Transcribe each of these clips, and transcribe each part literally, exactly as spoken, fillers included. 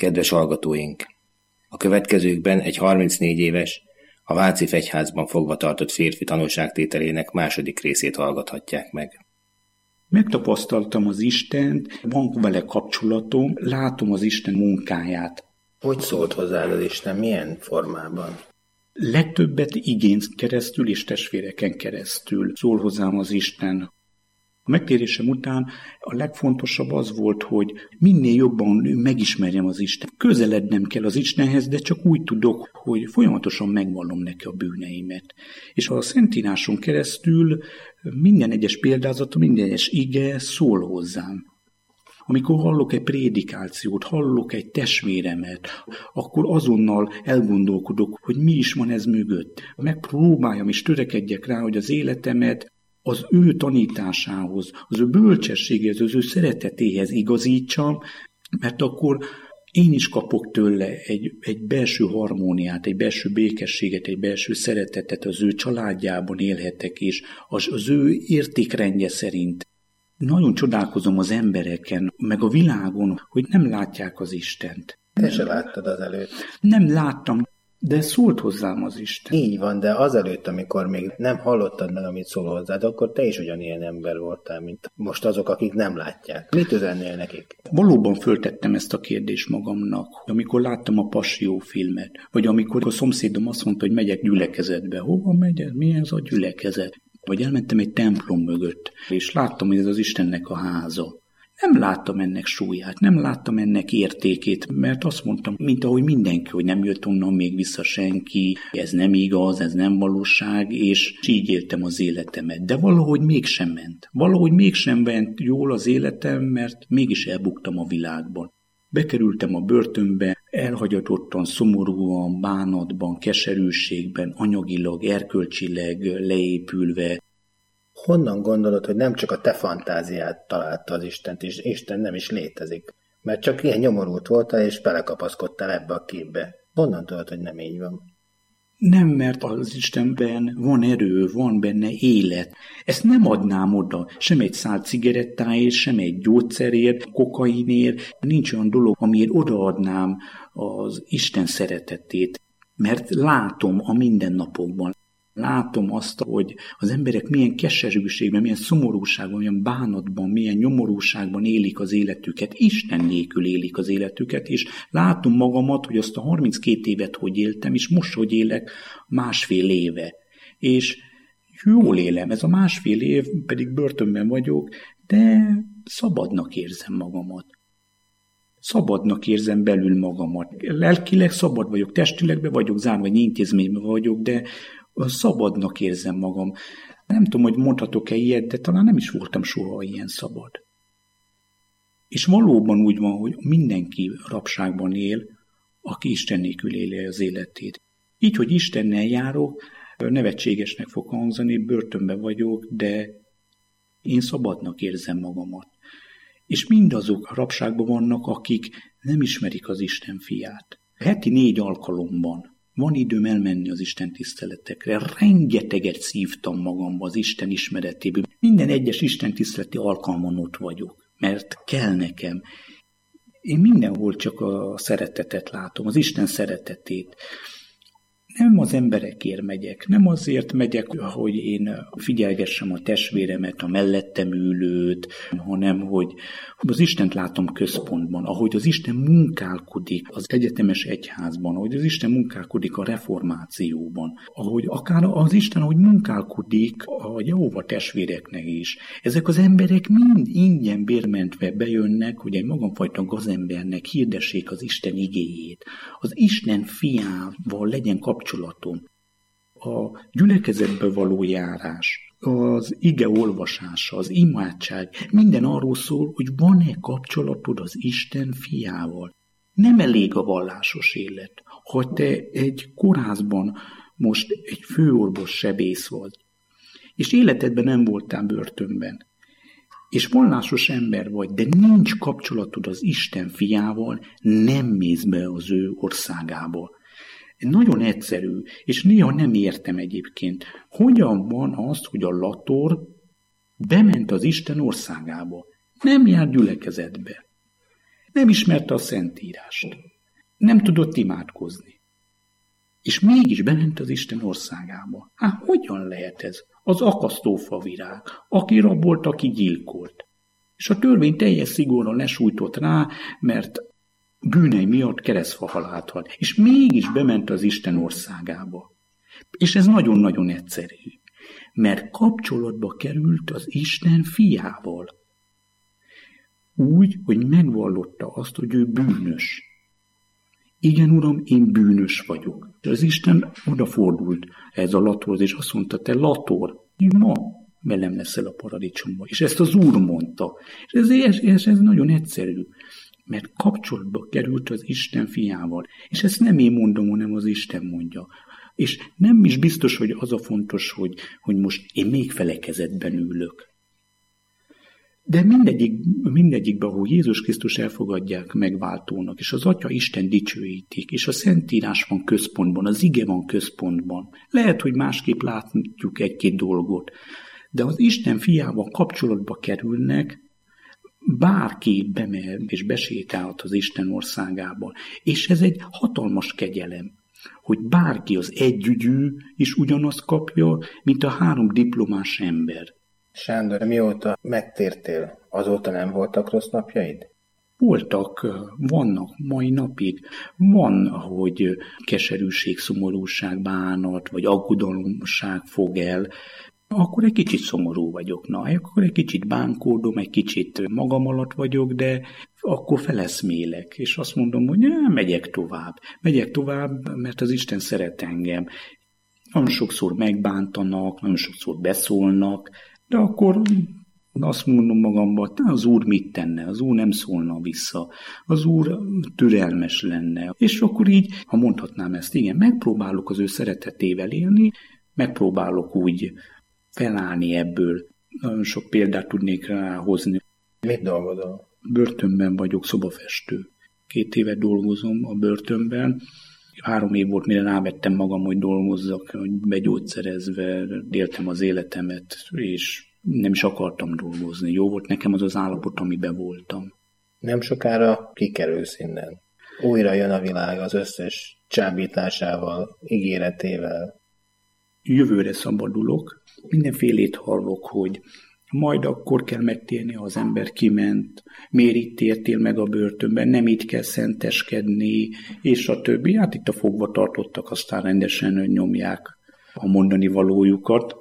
Kedves hallgatóink! A következőkben egy harmincnégy éves, a Váci Fegyházban fogva tartott férfi tanúságtételének második részét hallgathatják meg. Megtapasztaltam az Istent, van vele kapcsolatom, látom az Isten munkáját. Hogy szólt hozzád az Isten? Milyen formában? Legtöbbet igén keresztül és testvéreken keresztül szól hozzám az Isten. A megtérésem után a legfontosabb az volt, hogy minél jobban megismerjem az Isten. Közelednem kell az Istenhez, de csak úgy tudok, hogy folyamatosan megvallom neki a bűneimet. És a Szentíráson keresztül minden egyes példázata, minden egyes ige szól hozzám. Amikor hallok egy prédikációt, hallok egy testvéremet, akkor azonnal elgondolkodok, hogy mi is van ez mögött. Megpróbáljam és törekedjek rá, hogy az életemet az ő tanításához, az ő bölcsességéhez, az ő szeretetéhez igazítsam, mert akkor én is kapok tőle egy, egy belső harmóniát, egy belső békességet, egy belső szeretetet, az ő családjában élhetek, és az, az ő értékrendje szerint. Nagyon csodálkozom az embereken, meg a világon, hogy nem látják az Istent. Te se láttad azelőtt. Nem láttam, de szólt hozzám az Isten. Így van, de azelőtt, amikor még nem hallottad meg, amit szól hozzád, akkor te is ugyanilyen ember voltál, mint most azok, akik nem látják. Mit üzennél nekik? Valóban föltettem ezt a kérdést magamnak, amikor láttam a Passió filmet, vagy amikor a szomszédom azt mondta, hogy megyek gyülekezetbe. Hova megyek? Mi ez a gyülekezet? Vagy elmentem egy templom mögött, és láttam, hogy ez az Istennek a háza. Nem láttam ennek súlyát, nem láttam ennek értékét, mert azt mondtam, mint ahogy mindenki, hogy nem jött onnan még vissza senki, ez nem igaz, ez nem valóság, és így éltem az életemet. De valahogy mégsem ment. Valahogy mégsem ment jól az életem, mert mégis elbuktam a világban. Bekerültem a börtönbe, elhagyatottan, szomorúan, bánatban, keserűségben, anyagilag, erkölcsileg leépülve. Honnan gondolod, hogy nem csak a te fantáziád találta az Istent, és Isten nem is létezik? Mert csak ilyen nyomorult voltál, és belekapaszkodtál ebbe a képbe. Honnan tudod, hogy nem így van? Nem, mert az Istenben van erő, van benne élet. Ezt nem adnám oda, sem egy szál cigarettáért, sem egy gyógyszerért, kokainért. Nincs olyan dolog, amiért odaadnám az Isten szeretetét, mert látom a mindennapokban. Látom azt, hogy az emberek milyen keserűségben, milyen szomorúságban, milyen bánatban, milyen nyomorúságban élik az életüket. Isten nélkül élik az életüket, és látom magamat, hogy azt a harminckét évet hogy éltem, és most hogy élek másfél éve. És jól élem, ez a másfél év, pedig börtönben vagyok, de szabadnak érzem magamat. Szabadnak érzem belül magamat. Lelkileg szabad vagyok, testilegben vagyok, zárva egy intézményben vagyok, de szabadnak érzem magam. Nem tudom, hogy mondhatok-e ilyet, de talán nem is voltam soha ilyen szabad. És valóban úgy van, hogy mindenki rabságban él, aki Isten nélkül éli az életét. Így, hogy Istennel járok, nevetségesnek fog hangzani, börtönben vagyok, de én szabadnak érzem magamat. És mindazok rabságban vannak, akik nem ismerik az Isten fiát. Heti négy alkalomban van időm elmenni az Isten tiszteletekre. Rengeteget szívtam magamba az Isten ismeretéből. Minden egyes Isten tiszteleti alkalmon ott vagyok, mert kell nekem. Én mindenhol csak a szeretetet látom, az Isten szeretetét. Nem az emberekért megyek, nem azért megyek, hogy én figyelgessem a testvéremet, a mellettem ülőt, hanem hogy az Istent látom központban, ahogy az Isten munkálkodik az egyetemes egyházban, ahogy az Isten munkálkodik a reformációban, ahogy akár az Isten, ahogy munkálkodik a Jehova testvéreknek is. Ezek az emberek mind ingyen bérmentve bejönnek, hogy egy magamfajta gazembernek hirdessék az Isten igéjét. Az Isten fiával legyen kapcsolatom. A gyülekezetbe való járás, az ige olvasása, az imádság, minden arról szól, hogy van-e kapcsolatod az Isten fiával. Nem elég a vallásos élet. Ha te egy kórházban most egy főorvos sebész vagy, és életedben nem voltál börtönben, és vallásos ember vagy, de nincs kapcsolatod az Isten fiával, nem mész be az ő országába. Nagyon egyszerű, és néha nem értem egyébként, hogyan van az, hogy a Lator bement az Isten országába, nem jár gyülekezetbe. Nem ismerte a Szentírást. Nem tudott imádkozni. És mégis bement az Isten országába. Hát hogyan lehet ez? Az akasztófa virág, aki rabolt, aki gyilkolt. És a törvény teljes szigorral lesújtott rá, mert bűnei miatt keresztfa halált halt. És mégis bement az Isten országába. És ez nagyon-nagyon egyszerű. Mert kapcsolatba került az Isten fiával. Úgy, hogy megvallotta azt, hogy ő bűnös. Igen, Uram, én bűnös vagyok. És az Isten odafordult ez a latorhoz, és azt mondta, te lator, ma velem leszel a paradicsomba. És ezt az Úr mondta. És ez, ez, ez nagyon egyszerű, mert kapcsolatba került az Isten fiával. És ezt nem én mondom, hanem az Isten mondja. És nem is biztos, hogy az a fontos, hogy, hogy most én még felekezetben ülök. De mindegyik, mindegyikben, ahol Jézus Krisztus elfogadják megváltónak, és az Atya Isten dicsőítik, és a Szentírás van központban, az ige van központban. Lehet, hogy másképp látjuk egy-két dolgot, de az Isten fiával kapcsolatba kerülnek, bárki bemehet és besétálhat az Isten országába. És ez egy hatalmas kegyelem, hogy bárki az együgyű is ugyanazt kapja, mint a három diplomás ember. Sándor, mióta megtértél, azóta nem voltak rossz napjaid? Voltak, vannak mai napig. Van, hogy keserűség, szomorúság, bánat, vagy aggodalomság fog el. Akkor egy kicsit szomorú vagyok, na, akkor egy kicsit bánkódom, egy kicsit magam alatt vagyok, de akkor feleszmélek, és azt mondom, hogy ne, megyek tovább. Megyek tovább, mert az Isten szeret engem. Nagyon sokszor megbántanak, nagyon sokszor beszólnak, de akkor azt mondom magamban, az Úr mit tenne? Az Úr nem szólna vissza. Az Úr türelmes lenne. És akkor így, ha mondhatnám ezt, igen, megpróbálok az ő szeretetével élni, megpróbálok úgy felállni ebből. Nagyon sok példát tudnék ráhozni. Mit dolgozol? Börtönben vagyok, szobafestő. Két éve dolgozom a börtönben. Három év volt, mire rávettem magam, hogy dolgozzak, hogy begyógyszerezve éltem az életemet, és nem is akartam dolgozni. Jó volt nekem az az állapot, amiben voltam. Nem sokára kikerülsz innen. Újra jön a világ az összes csábításával, ígéretével. Jövőre szabadulok. Mindenfélét hallok, hogy majd akkor kell megtérni, ha az ember kiment, miért itt tértél meg a börtönben, nem itt kell szenteskedni, és a többi. Hát itt a fogva tartottak, aztán rendesen nyomják a mondani valójukat.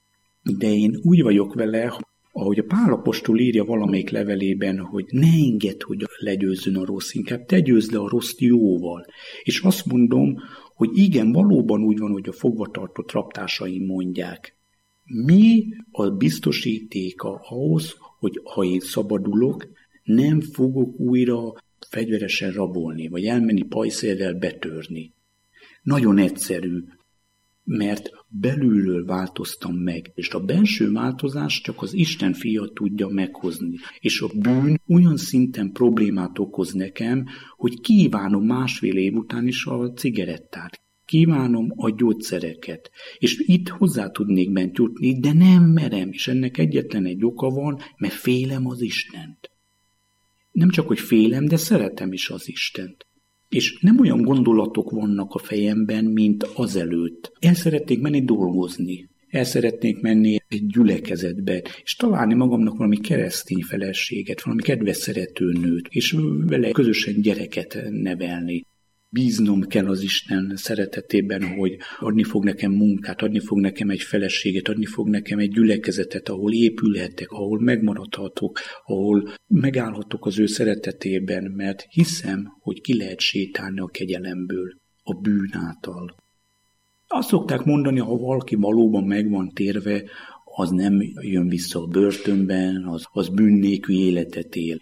De én úgy vagyok vele, ahogy a Pál apostol írja valamelyik levelében, hogy ne engedd, hogy legyőzzön a rossz, inkább te győzd le a rossz jóval. És azt mondom, hogy igen, valóban úgy van, hogy a fogva tartott raptársaim mondják. Mi a biztosítéka ahhoz, hogy ha én szabadulok, nem fogok újra fegyveresen rabolni, vagy elmenni pajszérrel betörni. Nagyon egyszerű, mert belülről változtam meg, és a belső változást csak az Isten fia tudja meghozni. És a bűn olyan szinten problémát okoz nekem, hogy kívánom másfél év után is a cigarettát. Kívánom a gyógyszereket, és itt hozzá tudnék bent jutni, de nem merem, és ennek egyetlen egy oka van, mert félem az Istent. Nem csak, hogy félem, de szeretem is az Istent. És nem olyan gondolatok vannak a fejemben, mint azelőtt. El szeretnék menni dolgozni, el szeretnék menni egy gyülekezetbe, és találni magamnak valami keresztény feleséget, valami kedves szerető nőt, és vele közösen gyereket nevelni. Bíznom kell az Isten szeretetében, hogy adni fog nekem munkát, adni fog nekem egy feleséget, adni fog nekem egy gyülekezetet, ahol épülhetek, ahol megmaradhatok, ahol megállhatok az ő szeretetében, mert hiszem, hogy ki lehet sétálni a kegyelemből, a bűn által. Azt szokták mondani, ha valaki valóban meg van térve, az nem jön vissza a börtönben, az, az bűn nélküli életet él.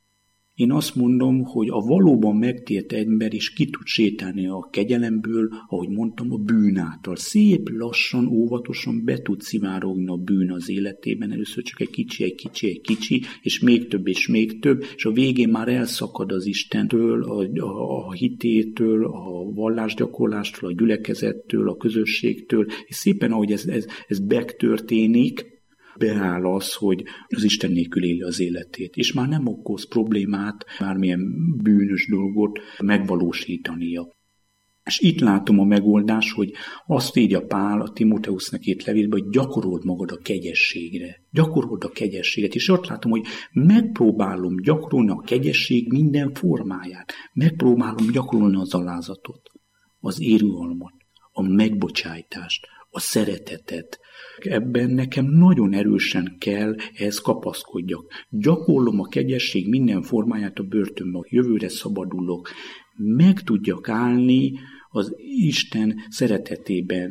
Én azt mondom, hogy a valóban megtért ember is ki tud sétálni a kegyelemből, ahogy mondtam, a bűn által. Szép, lassan, óvatosan be tud szivárogni a bűn az életében. Először csak egy kicsi, egy kicsi, egy kicsi, és még több, és még több, és a végén már elszakad az Istentől, a, a, a hitétől, a vallásgyakorlástól, a gyülekezettől, a közösségtől, és szépen, ahogy ez, ez, ez megtörténik, beáll az, hogy az Isten nélkül éli az életét, és már nem okoz problémát, bármilyen bűnös dolgot megvalósítania. És itt látom a megoldás, hogy azt írja Pál a Timóteusznak írt levélben, hogy gyakorold magad a kegyességre. Gyakorold a kegyességet. És ott látom, hogy megpróbálom gyakorolni a kegyesség minden formáját. Megpróbálom gyakorolni az alázatot, az irgalmat, a megbocsájtást, a szeretetet. Ebben nekem nagyon erősen kell ehhez kapaszkodjak. Gyakorlom a kegyesség minden formáját a börtönben, jövőre szabadulok. Meg tudjak állni az Isten szeretetében,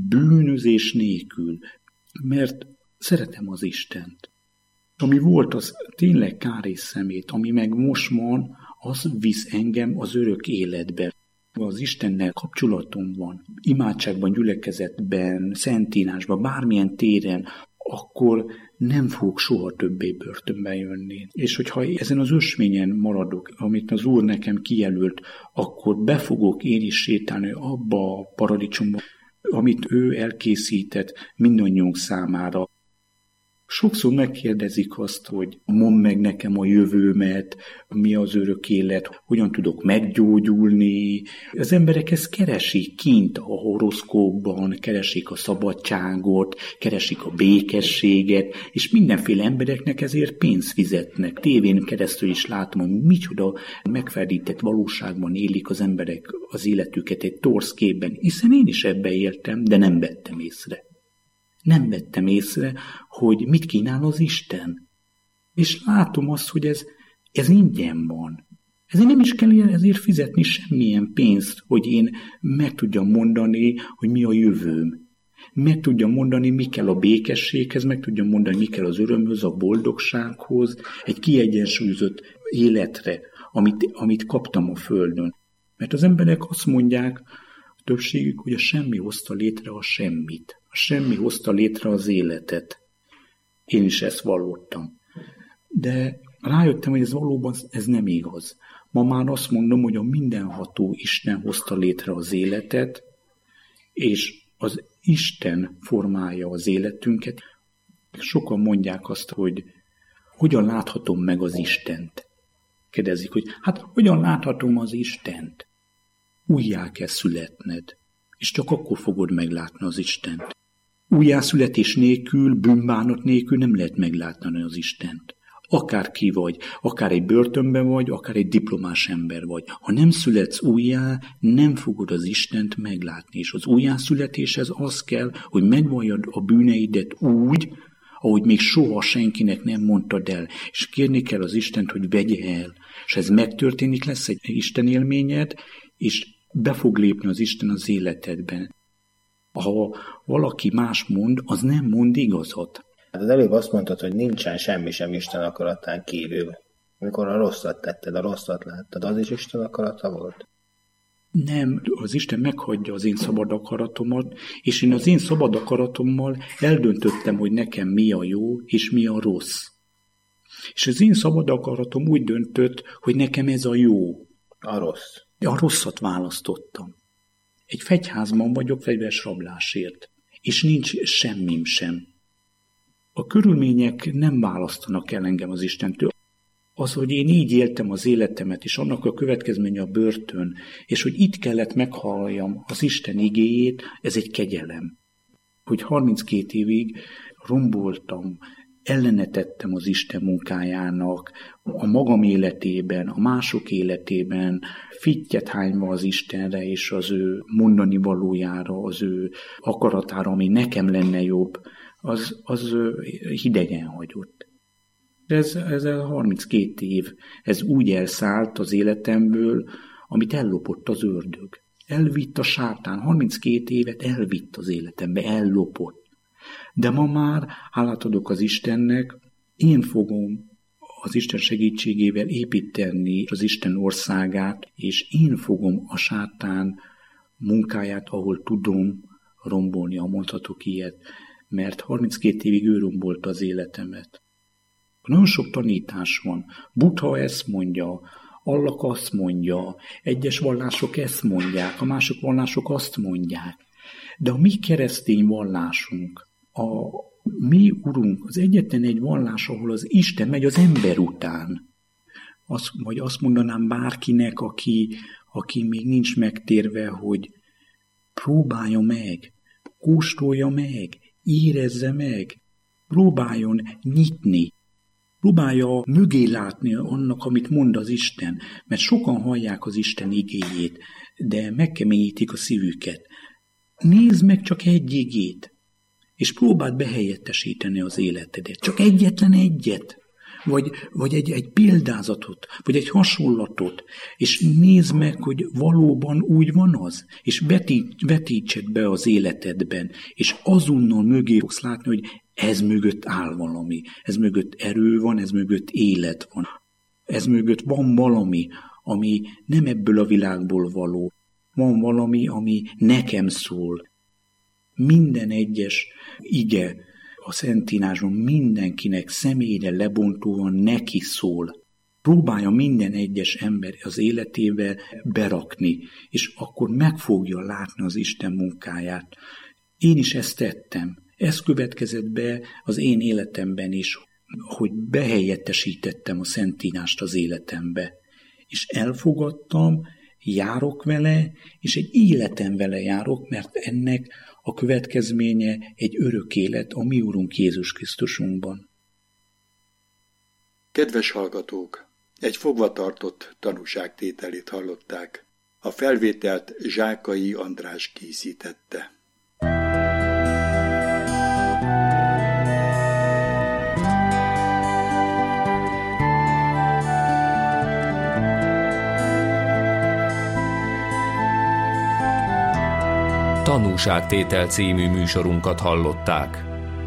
bűnözés nélkül, mert szeretem az Istent. Ami volt, az tényleg kár és szemét, ami meg most van, az visz engem az örök életbe. Az Istennel kapcsolatom van, imádságban, gyülekezetben, szentírásban, bármilyen téren, akkor nem fogok soha többé börtönbe jönni. És hogyha ezen az ösvényen maradok, amit az Úr nekem kijelölt, akkor be fogok én is sétálni abba a paradicsomba, amit ő elkészített mindannyiunk számára. Sokszor megkérdezik azt, hogy mondd meg nekem a jövőmet, mi az örök élet, hogyan tudok meggyógyulni. Az emberek ezt keresik kint a horoszkópban, keresik a szabadságot, keresik a békességet, és mindenféle embereknek ezért pénzt fizetnek. Tévén keresztül is látom, hogy micsoda megferdített valóságban élik az emberek az életüket egy torz képben, hiszen én is ebbe éltem, de nem vettem észre. Nem vettem észre, hogy mit kínál az Isten. És látom azt, hogy ez, ez ingyen van. Ezért nem is kell ezért fizetni semmilyen pénzt, hogy én meg tudjam mondani, hogy mi a jövőm. Meg tudjam mondani, mi kell a békességhez, meg tudjam mondani, mi kell az örömhöz, a boldogsághoz, egy kiegyensúlyozott életre, amit, amit kaptam a földön. Mert az emberek azt mondják, a többségük, hogy a semmi hozta létre a semmit. A semmi hozta létre az életet. Én is ezt vallottam. De rájöttem, hogy ez valóban ez nem igaz. Ma már azt mondom, hogy a mindenható Isten hozta létre az életet, és az Isten formálja az életünket. Sokan mondják azt, hogy hogyan láthatom meg az Istent. Kérdezik, hogy hát hogyan láthatom az Istent? Újjá kell születned, és csak akkor fogod meglátni az Istent. Újjászületés nélkül, bűnbánat nélkül nem lehet meglátni az Istent. Akár ki vagy, akár egy börtönben vagy, akár egy diplomás ember vagy. Ha nem születsz újjá, nem fogod az Istent meglátni. És az újjászületéshez az kell, hogy megvalljad a bűneidet úgy, ahogy még soha senkinek nem mondtad el. És kérni kell az Istent, hogy vegye el. És ez megtörténik, lesz egy Isten élményed, és be fog lépni az Isten az életedben. Ha valaki más mond, az nem mond igazat. Az előbb azt mondtad, hogy nincsen semmi sem Isten akaratán kívül. Amikor a rosszat tetted, a rosszat láttad, az is Isten akarata volt? Nem, az Isten meghagyja az én szabad akaratomat, és én az én szabad akaratommal eldöntöttem, hogy nekem mi a jó, és mi a rossz. És az én szabad akaratom úgy döntött, hogy nekem ez a jó. A rossz. A rosszat választottam. Egy fegyházban vagyok fegyveres rablásért, és nincs semmim sem. A körülmények nem választanak el engem az Istentől. Az, hogy én így éltem az életemet, és annak a következménye a börtön, és hogy itt kellett meghalljam az Isten igéjét, ez egy kegyelem. Hogy harminckét évig romboltam, ellenetettem az Isten munkájának, a magam életében, a mások életében, fittyet hányva az Istenre és az ő mondani valójára, az ő akaratára, ami nekem lenne jobb, az, az hidegen hagyott. Ez, ez a harminckét év, ez úgy elszállt az életemből, amit ellopott az ördög. Elvitt a sátán, harminckét évet elvitt az életembe, ellopott. De ma már, hálát adok az Istennek, én fogom az Isten segítségével építeni az Isten országát, és én fogom a sátán munkáját, ahol tudom rombolni, ha mondhatok ilyet, mert harminckét évig ő rombolta az életemet. Nagyon sok tanítás van. Buddha ezt mondja, Allah azt mondja, egyes vallások ezt mondják, a mások vallások azt mondják. De a mi keresztény vallásunk, a, Mi, Urunk, az egyetlen egy vallás, ahol az Isten megy az ember után. Azt, vagy azt mondanám bárkinek, aki, aki még nincs megtérve, hogy próbálja meg, kóstolja meg, érezze meg, próbáljon nyitni, próbálja mögé látni annak, amit mond az Isten, mert sokan hallják az Isten igéjét, de megkeményítik a szívüket. Nézd meg csak egy igét, és próbáld behelyettesíteni az életedet. Csak egyetlen egyet, vagy, vagy egy, egy példázatot, vagy egy hasonlatot, és nézd meg, hogy valóban úgy van az, és vetíts, vetítsed be az életedben, és azonnal mögé fogsz látni, hogy ez mögött áll valami, ez mögött erő van, ez mögött élet van, ez mögött van valami, ami nem ebből a világból való, van valami, ami nekem szól. Minden egyes ige a Szentírásban mindenkinek személyre lebontóan neki szól. Próbálja minden egyes ember az életébe berakni, és akkor meg fogja látni az Isten munkáját. Én is ezt tettem. Ez következett be az én életemben is, hogy behelyettesítettem a Szentírást az életembe. És elfogadtam, járok vele, és egy életem vele járok, mert ennek a következménye egy örök élet a mi Urunk Jézus Krisztusunkban. Kedves hallgatók! Egy fogvatartott tanúságtételét hallották. A felvételt Zsákai András készítette. Tanúságtétel című műsorunkat hallották.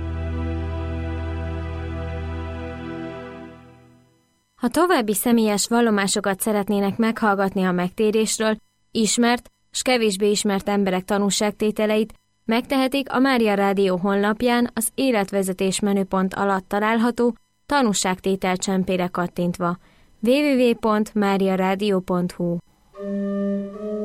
Ha további személyes vallomásokat szeretnének meghallgatni a megtérésről, ismert s kevésbé ismert emberek tanúságtételeit, megtehetik a Mária Rádió honlapján az életvezetés menüpont alatt található tanúságtétel csempére kattintva. double-u double-u double-u pont mária rádió pont hu